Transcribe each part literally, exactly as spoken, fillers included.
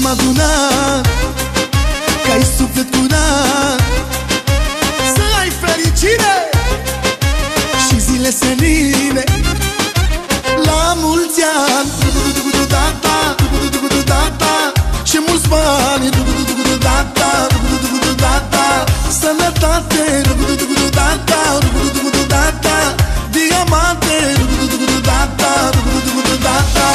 ne-am adunat, că ai suflet curat. Să ai fericire și zile senine, la mulți ani, da-da, da-da, și mulți bani, da-da, da-da, sănătate, da-da, da-da, diamante, da-da, da-da.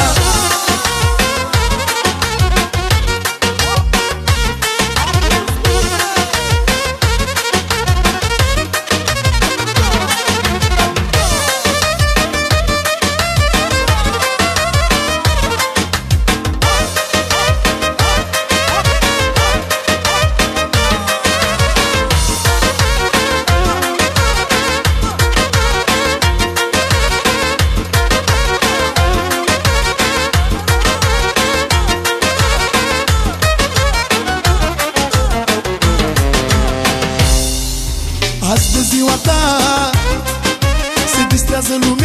Azi de ziua ta se distrează lumea.